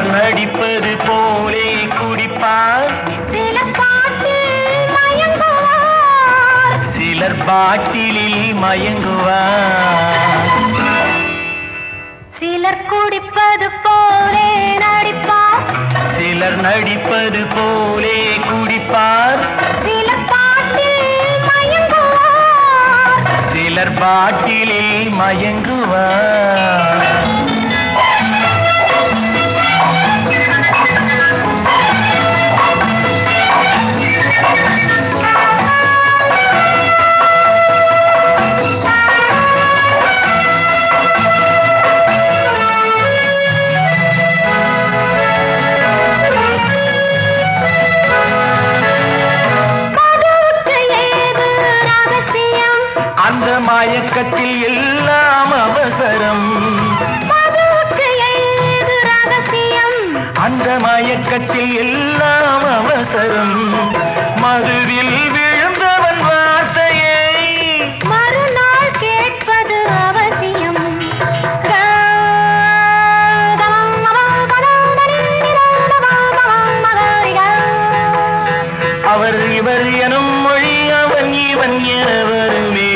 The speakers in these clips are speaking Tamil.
சிலர் நடிப்பது போலே குடிப்பார், சிலர் பாட்டில் மயங்குவார், சிலர் பாட்டிலில் மயங்குவார். சிலர் குடிப்பது போலே நடிப்பார், சிலர் நடிப்பது போலே குடிப்பார், சிலர் பாட்டில் மயங்குவார், சிலர் பாட்டிலில் மயங்குவார். அந்த மயக்கத்தில் எல்லாம் அவசரம், அந்த மயக்கத்தில் எல்லாம் அவசரம். மதுவில் விழுந்தவன் வார்த்தையை மறுநாள் கேட்பது அவசியம். அவர் இவர் எனும் மொழி அவன் இவன் என வருமே.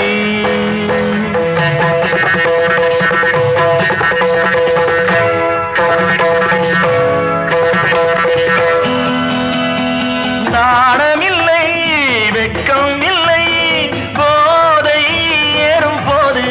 நாணமில்லை வெட்கம் இல்லை போதை ஏறும் போது,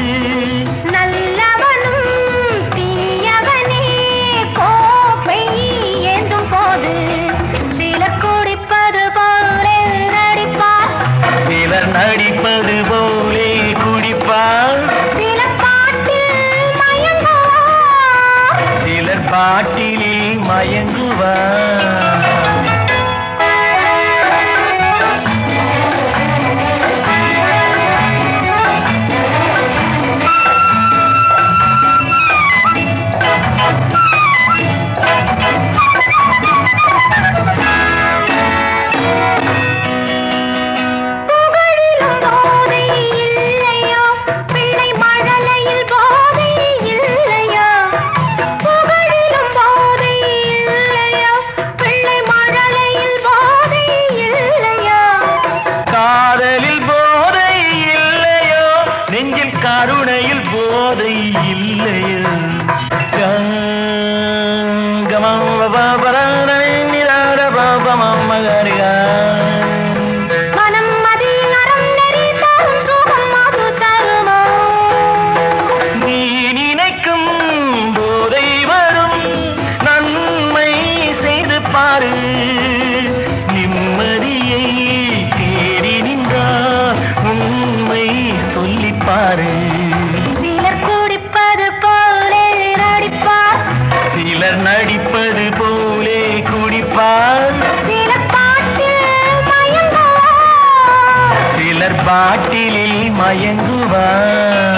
நல்லவனும் தீயவனே கோப்பை ஏந்தும் போது. சிலர் குடிப்பது போலே நடிப்பார், சிலர் நடிப்பது போலே குடிப்பார், சிலர் பாட்டில் மயங்குவார், சிலர் பாட்டிலில் மயங்குவார். புகழிலும் போதை இல்லையோ, பிள்ளை மழலையில் போதை இல்லையோ. புகழிலும் போதை இல்லையோ, பிள்ளை மழலையில் போதை இல்லையோ. காதலில் போதை இல்லையோ, நெஞ்சில் கருணையில் போதை இல்லையோ. மனம் அதில் அறம் நெறி தரும் சுகம் அது தருமோ? நீ நினைக்கும் போதை வரும், நன்மை செய்து பாரு. நிம்மதியை தேடி நின்றார், உண்மை சொல்லிப்பாரு. சிலர் குடிப்பது போலே நடிப்பார், சிலர் நடிப்பது போலே குடிப்பார், சிலர் பாட்டில் மயங்குவார், சிலர் பாட்டிலில் மயங்குவார்.